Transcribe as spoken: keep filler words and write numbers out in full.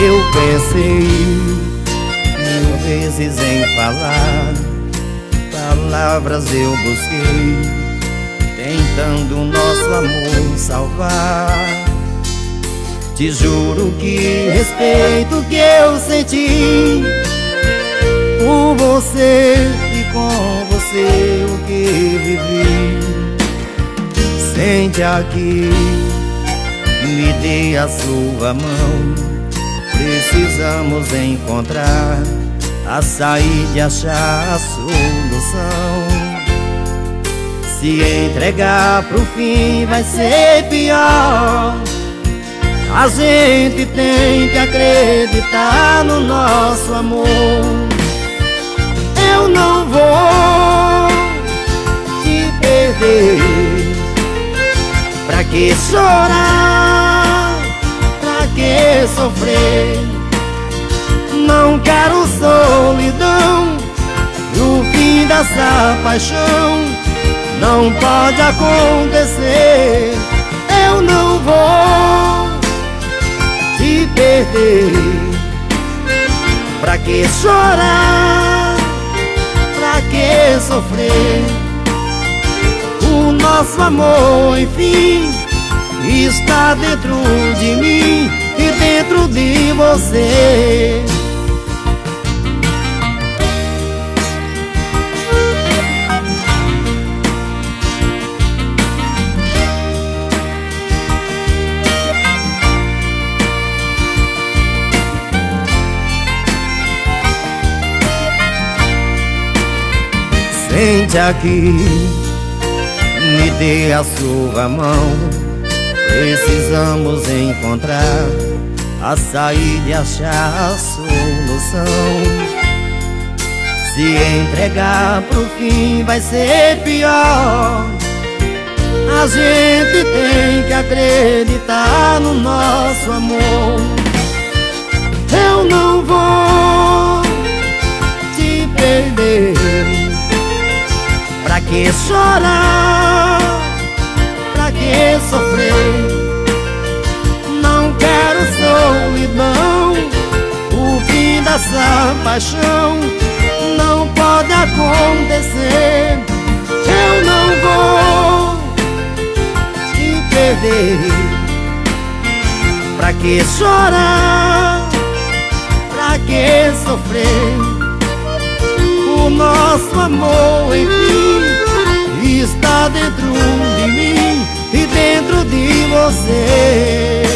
Eu pensei mil vezes em falar, palavras eu busquei, tentando nosso amor salvar. Te juro que respeito que eu senti por você e com você o que vivi. Sente aqui, me dê a sua mão, precisamos encontrar a saída e achar a solução. Se entregar pro fim vai ser pior. A gente tem que acreditar no nosso amor. Eu não vou te perder. Pra que chorar? Pra que sofrer? Não quero solidão. E o fim dessa paixão não pode acontecer. Eu não vou te perder. Pra que chorar? Pra que sofrer? O nosso amor, enfim, está dentro de mim e dentro de você. Sente aqui, me dê a sua mão, precisamos encontrar a saída e achar a solução. Se entregar pro fim vai ser pior. A gente tem que acreditar no nosso amor. Eu não vou te perder. Pra que chorar? Pra que sofrer? Não quero solidão. O fim dessa paixão não pode acontecer. Eu não vou te perder. Pra que chorar? Pra que sofrer? O nosso amor, enfim, está dentro de mim e dentro de você.